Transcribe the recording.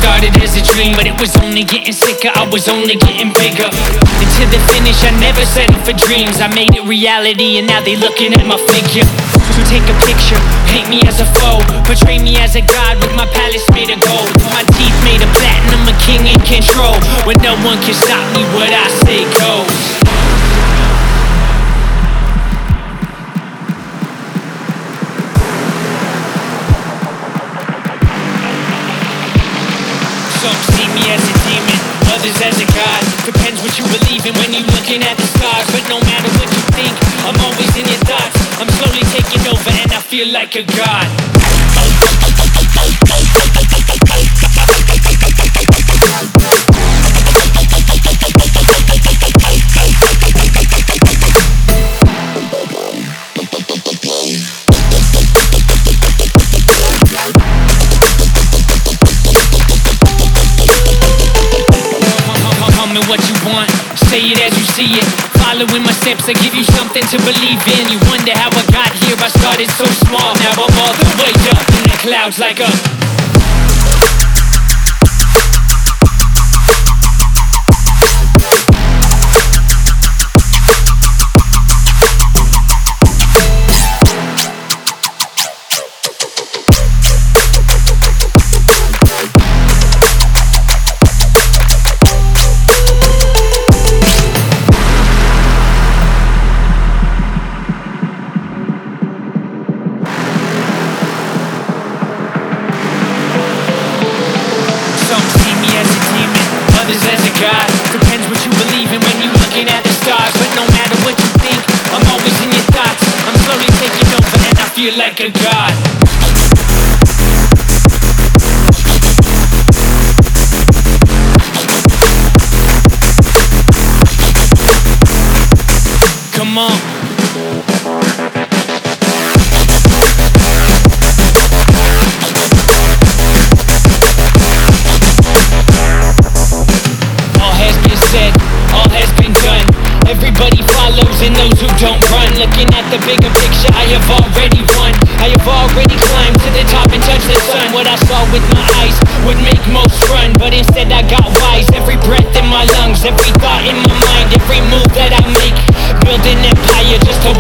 started as a dream, but it was only getting sicker, I was only getting bigger. And to the finish, I never settled for dreams. I made it reality, and now they looking at my figure. So take a picture, paint me as a foe, portray me as a god with my palace made of gold, my teeth made of platinum, a king in control. When no one can stop me, what I say goes. Some see me as a demon, others as a god. Depends what you believe in when you're looking at the stars. But no matter what you think, I'm always in your thoughts. I'm slowly taking over and I feel like a god. What you want, say it as you see it. Following my steps, I give you something to believe in. You wonder how I got here, I started so small. Now I'm all the way up in the clouds like a God. Depends what you believe in when you're looking at the stars. But no matter what you think, I'm always in your thoughts. I'm slowly taking over and I feel like a god. Come on. All has been done. Everybody follows and those who don't run. Looking at the bigger picture, I have already won. I have already climbed to the top and touched the sun. What I saw with my eyes would make most run, but instead I got wise. Every breath in my lungs, every thought in my mind, every move that I make, build an empire just to